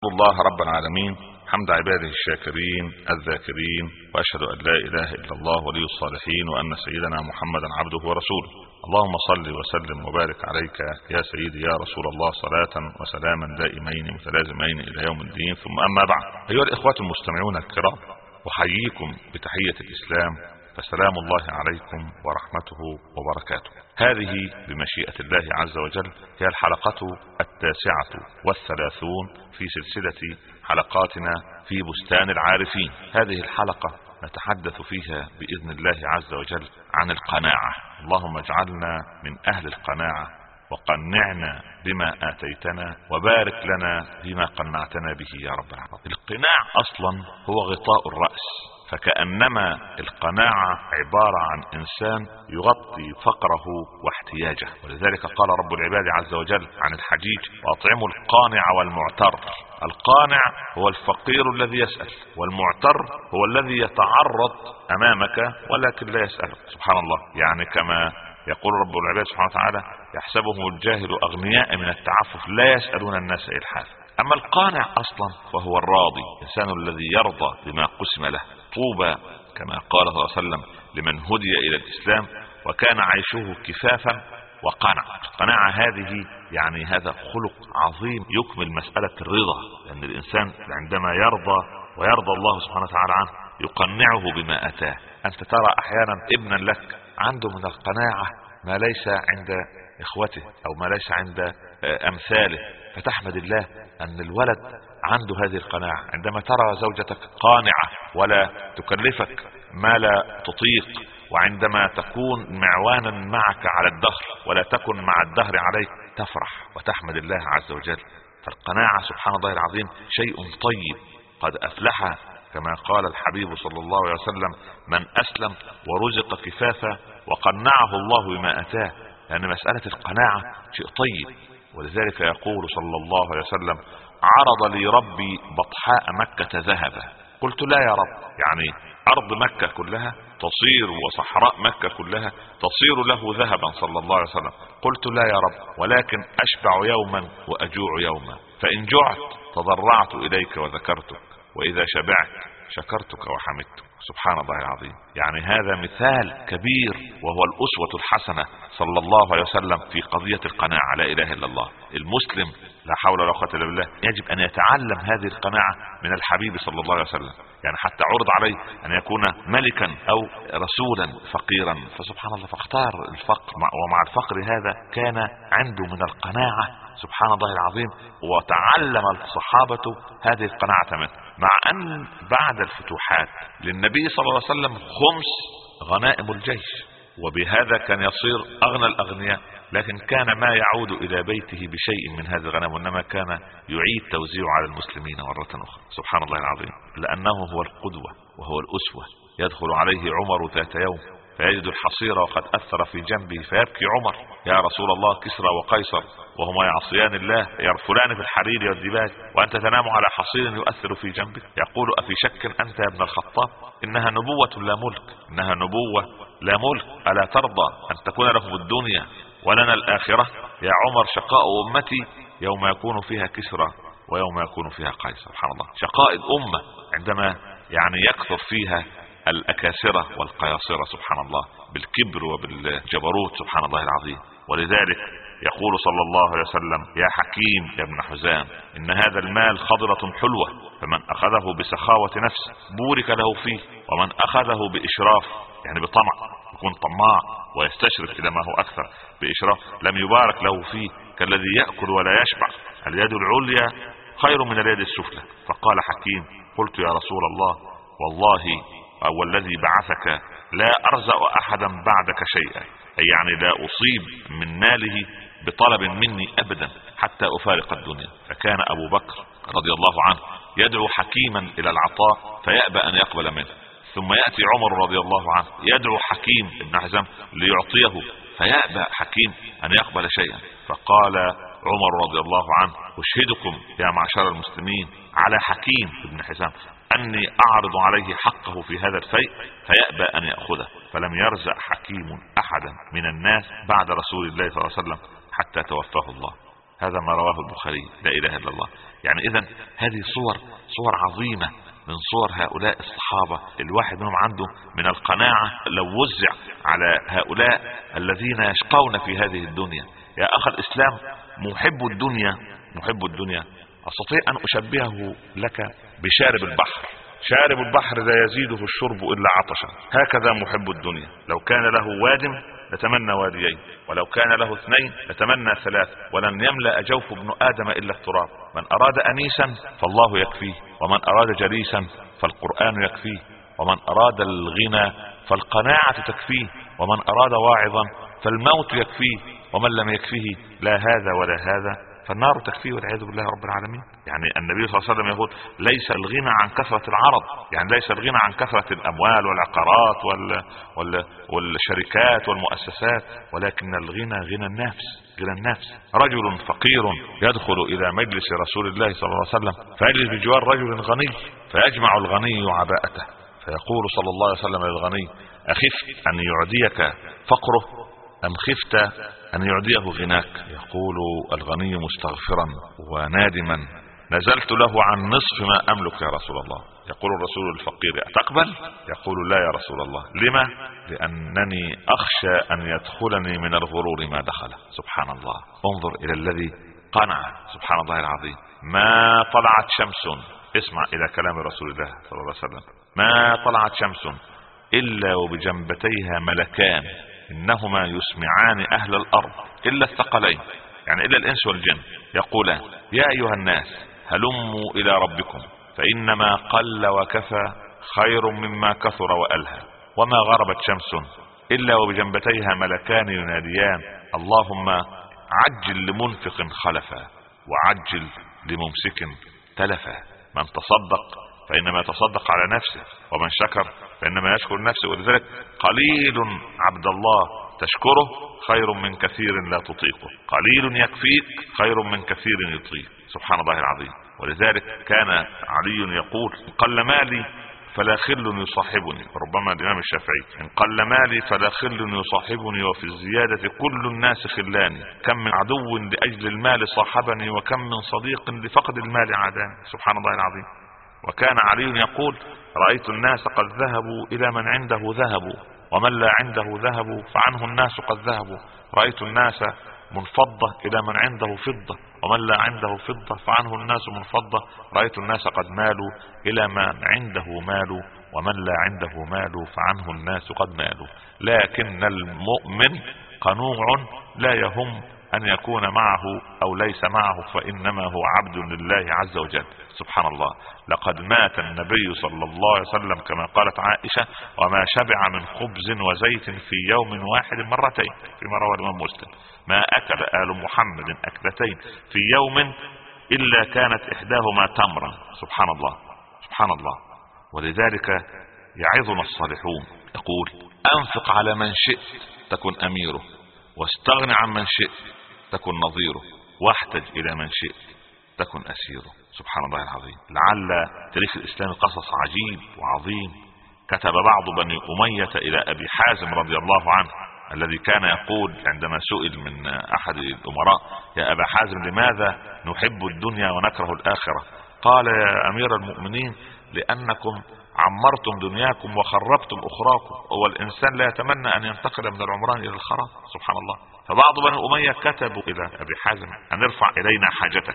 الله رب العالمين حمد عباده الشاكرين الذاكرين، وأشهد أن لا إله إلا الله ولي الصالحين، وأن سيدنا محمدا عبده ورسوله. اللهم صل وسلم وبارك عليك يا سيدي يا رسول الله، صلاة وسلاما دائمين متلازمين إلى يوم الدين. ثم أما بعد، أيها الإخوة المستمعون الكرام، أحييكم بتحية الإسلام، فسلام الله عليكم ورحمته وبركاته. هذه بمشيئة الله عز وجل هي الحلقة 39 في سلسلة حلقاتنا في بستان العارفين. هذه الحلقة نتحدث فيها بإذن الله عز وجل عن القناعة. اللهم اجعلنا من أهل القناعة، وقنعنا بما آتيتنا، وبارك لنا بما قنعتنا به يا رب العالمين. القناع أصلا هو غطاء الرأس، فكأنما القناعة عبارة عن إنسان يغطي فقره واحتياجه. ولذلك قال رب العباد عز وجل عن الحجيج: وأطعموا القانع والمعتر. القانع هو الفقير الذي يسأل، والمعتر هو الذي يتعرض أمامك ولكن لا يسأل. سبحان الله، يعني كما يقول رب العباد سبحانه وتعالى: يحسبهم الجاهل أغنياء من التعفف لا يسألون الناس إلحافا. أما القانع أصلا فهو الراضي، الإنسان الذي يرضى بما قسم له. طوبى كما قال صلى الله عليه وسلم لمن هدي إلى الإسلام وكان عيشه كفافا وقنع. القناعة هذه يعني هذا خلق عظيم يكمل مسألة الرضا، لأن الإنسان عندما يرضى ويرضى الله سبحانه وتعالى عنه يقنعه بما أتاه. أنت ترى أحيانا ابنا لك عنده من القناعة ما ليس عند إخوته أو ما ليس عند أمثاله، فتحمد الله أن الولد عنده هذه القناعة. عندما ترى زوجتك قانعة ولا تكلفك ما لا تطيق، وعندما تكون معوانا معك على الدهر ولا تكن مع الدهر عليك، تفرح وتحمد الله عز وجل. فالقناعة سبحان الله العظيم شيء طيب. قد أفلح كما قال الحبيب صلى الله عليه وسلم: من أسلم ورزق كفافا وقنعه الله بما أتاه. لأن مسألة القناعة شيء طيب. ولذلك يقول صلى الله عليه وسلم: عرض لي ربي بطحاء مكة ذهبا. قلت: لا يا رب، يعني أرض مكة كلها تصير وصحراء مكة كلها تصير له ذهبا صلى الله عليه وسلم. قلت: لا يا رب، ولكن أشبع يوما وأجوع يوما، فإن جعت تضرعت إليك وذكرتك، وإذا شبعت شكرتك وحمدتك. سبحان الله العظيم. يعني هذا مثال كبير، وهو الأسوة الحسنة صلى الله عليه وسلم في قضية القناعة. لا إله إلا الله. المسلم لا حول ولا قوة إلا بالله يجب أن يتعلم هذه القناعة من الحبيب صلى الله عليه وسلم. يعني حتى عرض عليه أن يكون ملكا أو رسولا فقيرا، فسبحان الله فاختار الفقر، ومع الفقر هذا كان عنده من القناعة سبحان الله العظيم، وتعلم الصحابة هذه القناعة منه. مع أن بعد الفتوحات للنبي صلى الله عليه وسلم 5 غنائم الجيش، وبهذا كان يصير أغنى الأغنياء، لكن كان ما يعود إلى بيته بشيء من هذه الغنائم، وإنما كان يعيد توزيعه على المسلمين مرة أخرى. سبحان الله العظيم. لأنه هو القدوة وهو الأسوة. يدخل عليه عمر ذات يوم فيجد الحصير وقد أثر في جنبه، فيبكي عمر: يا رسول الله، كسرى وقيصر وهما يعصيان الله يرفلان في الحرير والدباج، وأنت تنام على حصير يؤثر في جنبك. يقول: أفي شك أنت يا ابن الخطاب؟ إنها نبوة لا ملك، إنها نبوة لا ملك، ألا ترضى أن تكون لهم الدنيا ولنا الآخرة؟ يا عمر، شقاء أمتي يوم يكون فيها كسرى ويوم يكون فيها قيصر. سبحان الله. شقاء الأمة عندما يعني يكثر فيها الأكاسرة والقياصرة سبحان الله، بالكبر وبالجبروت سبحان الله العظيم. ولذلك يقول صلى الله عليه وسلم: يا حكيم يا ابن حزام، إن هذا المال خضرة حلوة، فمن أخذه بسخاوة نفس بورك له فيه، ومن أخذه بإشراف يعني بطمع، يكون طماع ويستشرف إلى ما هو أكثر بإشراف، لم يبارك له فيه، كالذي يأكل ولا يشبع. اليد العليا خير من اليد السفلى. فقال حكيم: قلت يا رسول الله، والله أو الذي بعثك لا أرزق أحدا بعدك شيئا، أي يعني لا أصيب من ماله بطلب مني أبدا حتى أفارق الدنيا. فكان أبو بكر رضي الله عنه يدعو حكيما إلى العطاء فيأبى أن يقبل منه، ثم يأتي عمر رضي الله عنه يدعو حكيم ابن حزام ليعطيه فيأبى حكيم أن يقبل شيئا. فقال عمر رضي الله عنه: أشهدكم يا معشر المسلمين على حكيم ابن حزام أني أعرض عليه حقه في هذا الفيء فيأبى أن يأخذه. فلم يرزق حكيم أحدا من الناس بعد رسول الله صلى الله عليه وسلم حتى توفاه الله. هذا ما رواه البخاري. لا إله إلا الله. يعني إذن هذه صور عظيمة من صور هؤلاء الصحابة. الواحد منهم عنده من القناعة لو وزع على هؤلاء الذين يشقون في هذه الدنيا. يا أخ الإسلام، محب الدنيا أستطيع أن أشبهه لك بشارب البحر. شارب البحر لا يزيده الشرب إلا عطشا، هكذا محب الدنيا. لو كان له واد لتمنى واديين، ولو كان له 2 لتمنى 3، ولن يملأ جوف ابن آدم إلا التراب. من أراد أنيسا فالله يكفيه، ومن أراد جليسا فالقرآن يكفيه، ومن أراد الغنى فالقناعة تكفيه، ومن أراد واعظا فالموت يكفيه، ومن لم يكفيه لا هذا ولا هذا فالنار تكفيه والعياذ بالله رب العالمين. يعني النبي صلى الله عليه وسلم يقول ليس الغنى عن كثرة العرض، يعني ليس الغنى عن كثرة الأموال والعقارات والشركات والمؤسسات، ولكن الغنى غنى النفس. رجل فقير يدخل إلى مجلس رسول الله صلى الله عليه وسلم فيجلس بجوار رجل غني، فيجمع الغني عباءته فيقول صلى الله عليه وسلم للغني: أخفت أن يعديك فقره أم خفت أن يعديه غناك؟ يقول الغني مستغفرا ونادما: نزلت له عن نصف ما أملك يا رسول الله. يقول الرسول الفقير: أتقبل؟ يقول: لا يا رسول الله. لما؟ لأنني أخشى أن يدخلني من الغرور ما دخل. سبحان الله، انظر إلى الذي قنع. سبحان الله العظيم. ما طلعت شمس، اسمع إلى كلام رسول الله صلى الله عليه وسلم، ما طلعت شمس إلا وبجنبتيها ملكان إنهما يسمعان أهل الأرض إلا الثقلين، يعني إلا الإنس والجن، يقولان: يا أيها الناس هلموا إلى ربكم فإنما قل وكفى خير مما كثر وألهى. وما غربت شمس إلا وبجنبتيها ملكان يناديان: اللهم عجل لمنفق خلفا وعجل لممسك تلفا. من تصدق فإنما يتصدق على نفسه، ومن شكر فإنما يشكر نفسه. ولذلك قليل عبد الله تشكره خير من كثير لا تطيقه، قليل يكفيك خير من كثير يطيق. سبحان الله العظيم. ولذلك كان علي يقول: قل مالي فلا خل يصاحبني. ربما الإمام الشافعي: إن قل مالي فلا خل يصاحبني، وفي الزيادة كل الناس خلاني. كم من عدو لأجل المال صاحبني، وكم من صديق لفقد المال عاداني. سبحان الله العظيم. وكان علي يقول: رأيت الناس قد ذهبوا إلى من عنده ذهب، ومن لا عنده ذهب فعنه الناس قد ذهبوا. رأيت الناس منفضة إلى من عنده فضة، ومن لا عنده فضة فعنه الناس منفضة. رأيت الناس قد مالوا إلى من عنده مال، ومن لا عنده مال فعنه الناس قد مالوا. لكن المؤمن قنوع لا يهم أن يكون معه أو ليس معه، فإنما هو عبد لله عز وجل. سبحان الله. لقد مات النبي صلى الله عليه وسلم كما قالت عائشة: وما شبع من خبز وزيت في يوم واحد مرتين، فيما روى الإمام مسلم: ما أكل آل محمد أكلتين في يوم إلا كانت إحداهما تمرا. سبحان الله، سبحان الله. ولذلك يعظنا الصالحون، يقول: أنفق على من شئت تكن أميره، واستغن عن من شئت تكن نظيره، واحتج إلى من شئت تكن أسيره. سبحان الله العظيم. لعل تاريخ الإسلام قصص عجيب وعظيم. كتب بعض بني أمية إلى أبي حازم رضي الله عنه، الذي كان يقول عندما سئل من أحد الأمراء: يا أبا حازم، لماذا نحب الدنيا ونكره الآخرة؟ قال: يا أمير المؤمنين، لأنكم عمرتم دنياكم وخربتم أخراكم، والإنسان لا يتمنى أن ينتقل من العمران إلى الخراب. سبحان الله. فبعض بني أمية كتبوا إلى أبي حازم أن ارفع إلينا حاجتك،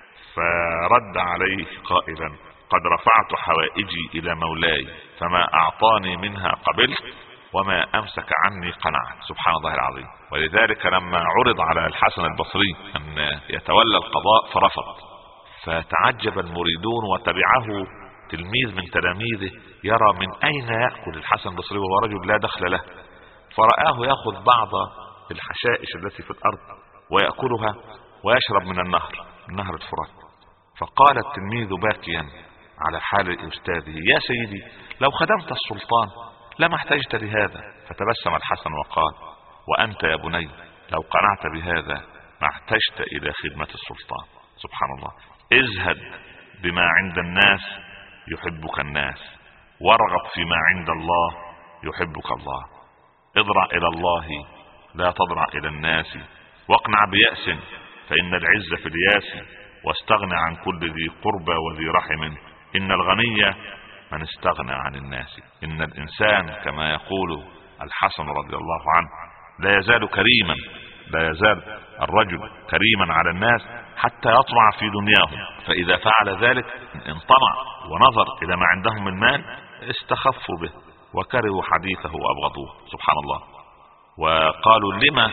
فرد عليه قائلا: قد رفعت حوائجي إلى مولاي فما أعطاني منها قبلت، وما أمسك عني قنعت. سبحان الله العظيم. ولذلك لما عرض على الحسن البصري أن يتولى القضاء فرفض، فتعجب المريدون وتبعه تلميذ من تلاميذه يرى من أين يأكل الحسن البصري وهو رجل لا دخل له، فرآه يأخذ بعض الحشائش التي في الأرض ويأكلها ويشرب من النهر الفرات. فقال التلميذ باكيا على حال أستاذه: يا سيدي، لو خدمت السلطان لما احتجت لهذا. فتبسم الحسن وقال: وأنت يا بني لو قنعت بهذا ما احتجت إلى خدمة السلطان. سبحان الله. ازهد بما عند الناس يحبك الناس، وارغب فيما عند الله يحبك الله. اضرع إلى الله لا تضرع إلى الناس، واقنع بيأس فإن العز في الياس، واستغنى عن كل ذي قربى وذي رحم. إن الغني من استغنى عن الناس. إن الإنسان كما يقول الحسن رضي الله عنه لا يزال كريما، لا يزال الرجل كريما على الناس حتى يطمع في دنياهم، فإذا فعل ذلك إن طمع ونظر إلى ما عندهم من مال استخفوا به وكرهوا حديثه وأبغضوه. سبحان الله. وقالوا لما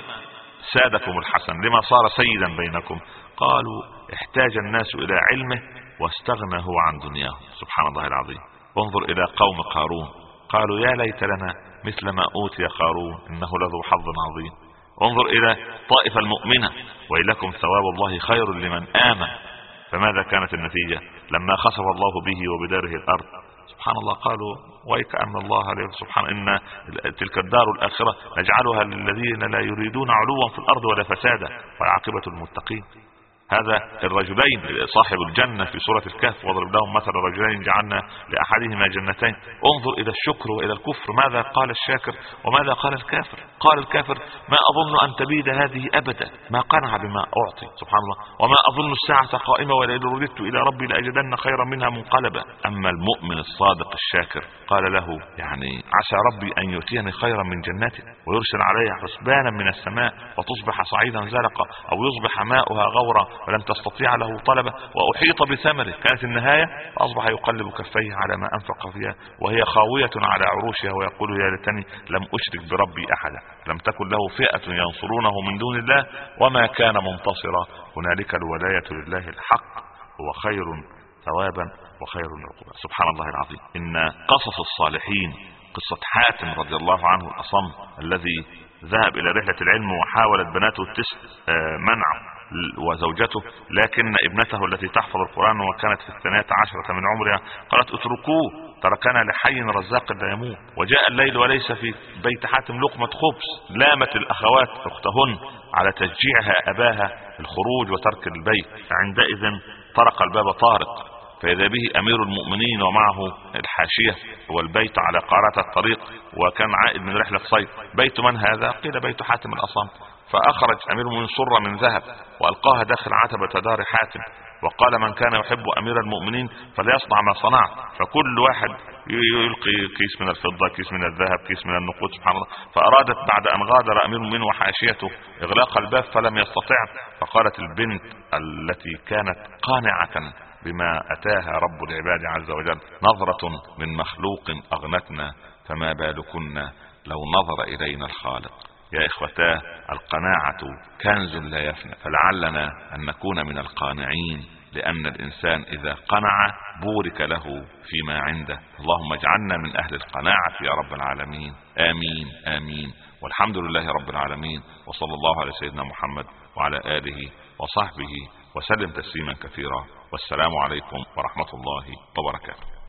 سادكم الحسن، لما صار سيدا بينكم؟ قالوا احتاج الناس إلى علمه واستغنى هو عن دنياه. سبحان الله العظيم. انظر إلى قوم قارون، قالوا يا ليت لنا مثل ما أوتي قارون إنه لذو حظ عظيم. انظر إلى طائفة المؤمنة وإلكم ثواب الله خير لمن آمن. فماذا كانت النتيجة لما خسف الله به وبداره الأرض؟ سبحان الله. قالوا ويكأن الله سبحان إن تلك الدار الآخرة نجعلها للذين لا يريدون علوا في الأرض ولا فسادا والعاقبة المتقين. هذا الرجلين صاحب الجنة في سورة الكهف، واضرب لهم مثل الرجلين جعلنا لأحدهما جنتين. انظر إلى الشكر وإلى الكفر، ماذا قال الشاكر وماذا قال الكافر؟ قال الكافر ما أظن أن تبيد هذه أبدا، ما قنع بما أعطي. سبحان الله. وما أظن الساعة قائمة ولئن رددت إلى ربي لأجدن خيرا منها منقلبا. أما المؤمن الصادق الشاكر قال له يعني عسى ربي أن يؤتيني خيرا من جنته ويرسل عليها حسبانا من السماء وتصبح صعيدا زلقا أو يصبح ماؤها غورا ولم تستطيع له طلبة وأحيط بثمره. كانت النهاية فأصبح يقلب كفيه على ما أنفق فيها وهي خاوية على عروشها ويقول يا ليتني لم أشرك بربي أحدا، لم تكن له فئة ينصرونه من دون الله وما كان منتصرا. هنالك الولاية لله الحق، هو خير ثوابا وخير عقبا. سبحان الله العظيم. إن قصص الصالحين، قصة حاتم رضي الله عنه الأصم الذي ذهب إلى رحلة العلم وحاولت بناته التسع منعه وزوجته، لكن ابنته التي تحفظ القرآن وكانت في 12 من عمرها قالت اتركوه تركنا لحي رزاق لا يموت. وجاء الليل وليس في بيت حاتم لقمة خبز. لامت الأخوات أختهن على تشجيعها أباها الخروج وترك البيت. عندئذ طرق الباب طارق فإذا به أمير المؤمنين ومعه الحاشية والبيت على قارة الطريق، وكان عائد من رحلة صيد. بيت من هذا؟ قيل بيت حاتم الأصم. فأخرج أمير المؤمنين صرة من ذهب وألقاها داخل عتبة دار حاتم وقال من كان يحب أمير المؤمنين فليصنع ما صنع. فكل واحد يلقي كيس من الفضة، كيس من الذهب، كيس من النقود. سبحان الله. فأرادت بعد أن غادر أمير المؤمنين وحاشيته إغلاق الباب فلم يستطع. فقالت البنت التي كانت قانعة بما أتاها رب العباد عز وجل نظرة من مخلوق أغنتنا فما بالكن لو نظر إلينا الخالق. يا إخوتاه القناعة كنز لا يفنى، فلعلنا أن نكون من القانعين، لأن الإنسان إذا قنع بورك له فيما عنده. اللهم اجعلنا من أهل القناعة يا رب العالمين. آمين آمين. والحمد لله رب العالمين، وصلى الله على سيدنا محمد وعلى آله وصحبه وسلم تسليما كثيرا. والسلام عليكم ورحمة الله وبركاته.